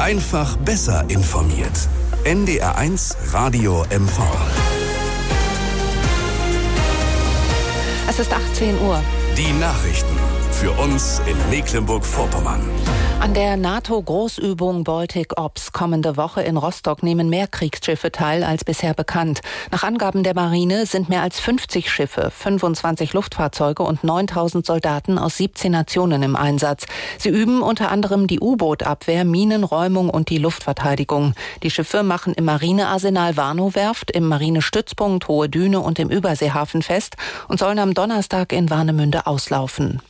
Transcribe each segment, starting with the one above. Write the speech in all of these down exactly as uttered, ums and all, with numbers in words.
Einfach besser informiert. N D R eins Radio M V. Es ist achtzehn Uhr. Die Nachrichten für uns in Mecklenburg-Vorpommern. An der NATO-Großübung Baltic Ops kommende Woche in Rostock nehmen mehr Kriegsschiffe teil als bisher bekannt. Nach Angaben der Marine sind mehr als fünfzig Schiffe, fünfundzwanzig Luftfahrzeuge und neuntausend Soldaten aus siebzehn Nationen im Einsatz. Sie üben unter anderem die U-Boot-Abwehr, Minenräumung und die Luftverteidigung. Die Schiffe machen im Marinearsenal Warnow-Werft, im Marinestützpunkt Hohe Düne und im Überseehafen fest und sollen am Donnerstag in Warnemünde auslaufen.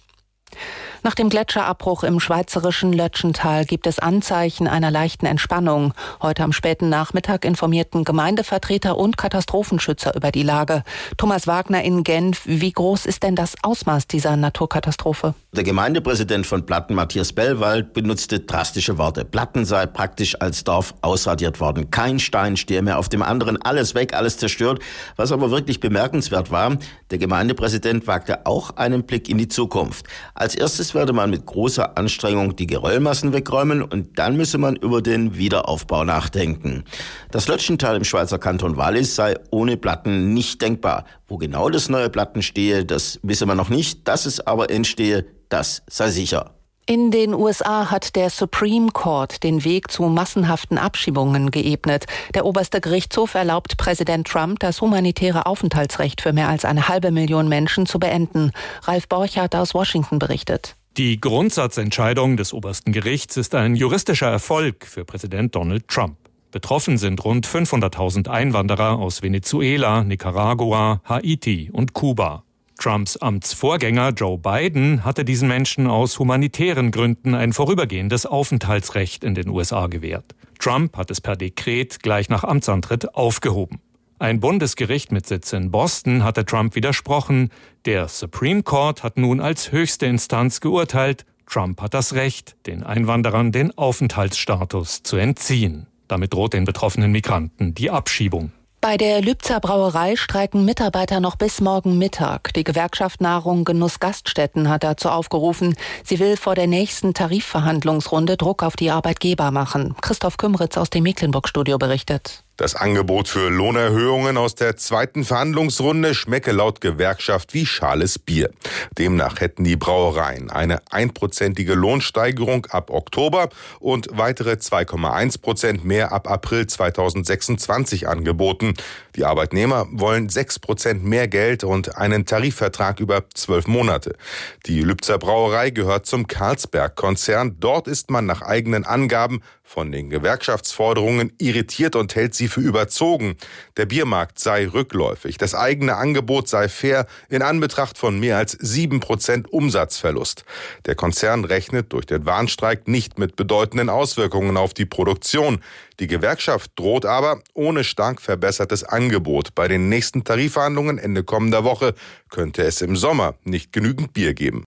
Nach dem Gletscherabbruch im schweizerischen Lötschental gibt es Anzeichen einer leichten Entspannung. Heute am späten Nachmittag informierten Gemeindevertreter und Katastrophenschützer über die Lage. Thomas Wagner in Genf, wie groß ist denn das Ausmaß dieser Naturkatastrophe? Der Gemeindepräsident von Platten, Matthias Bellwald, benutzte drastische Worte. Platten sei praktisch als Dorf ausradiert worden. Kein Stein stehe mehr auf dem anderen, alles weg, alles zerstört. Was aber wirklich bemerkenswert war, der Gemeindepräsident wagte auch einen Blick in die Zukunft. Als erstes werde man mit großer Anstrengung die Geröllmassen wegräumen und dann müsse man über den Wiederaufbau nachdenken. Das Lötschental im Schweizer Kanton Wallis sei ohne Platten nicht denkbar. Wo genau das neue Platten stehe, das wisse man noch nicht. Dass es aber entstehe, das sei sicher. In den U S A hat der Supreme Court den Weg zu massenhaften Abschiebungen geebnet. Der oberste Gerichtshof erlaubt Präsident Trump, das humanitäre Aufenthaltsrecht für mehr als eine halbe Million Menschen zu beenden. Ralf Borchardt aus Washington berichtet. Die Grundsatzentscheidung des obersten Gerichts ist ein juristischer Erfolg für Präsident Donald Trump. Betroffen sind rund fünfhunderttausend Einwanderer aus Venezuela, Nicaragua, Haiti und Kuba. Trumps Amtsvorgänger Joe Biden hatte diesen Menschen aus humanitären Gründen ein vorübergehendes Aufenthaltsrecht in den U S A gewährt. Trump hat es per Dekret gleich nach Amtsantritt aufgehoben. Ein Bundesgericht mit Sitz in Boston hatte Trump widersprochen. Der Supreme Court hat nun als höchste Instanz geurteilt, Trump hat das Recht, den Einwanderern den Aufenthaltsstatus zu entziehen. Damit droht den betroffenen Migranten die Abschiebung. Bei der Lübzer Brauerei streiken Mitarbeiter noch bis morgen Mittag. Die Gewerkschaft Nahrung Genuss Gaststätten hat dazu aufgerufen. Sie will vor der nächsten Tarifverhandlungsrunde Druck auf die Arbeitgeber machen. Christoph Kümritz aus dem Mecklenburg-Studio berichtet. Das Angebot für Lohnerhöhungen aus der zweiten Verhandlungsrunde schmecke laut Gewerkschaft wie schales Bier. Demnach hätten die Brauereien eine einprozentige Lohnsteigerung ab Oktober und weitere zwei Komma eins Prozent mehr ab April zweitausendsechsundzwanzig angeboten. Die Arbeitnehmer wollen sechs Prozent mehr Geld und einen Tarifvertrag über zwölf Monate. Die Lübzer Brauerei gehört zum Carlsberg-Konzern. Dort ist man nach eigenen Angaben von den Gewerkschaftsforderungen irritiert und hält sie für überzogen. Der Biermarkt sei rückläufig, das eigene Angebot sei fair in Anbetracht von mehr als sieben Prozent Umsatzverlust. Der Konzern rechnet durch den Warnstreik nicht mit bedeutenden Auswirkungen auf die Produktion. Die Gewerkschaft droht aber ohne stark verbessertes Angebot. Bei den nächsten Tarifverhandlungen Ende kommender Woche könnte es im Sommer nicht genügend Bier geben.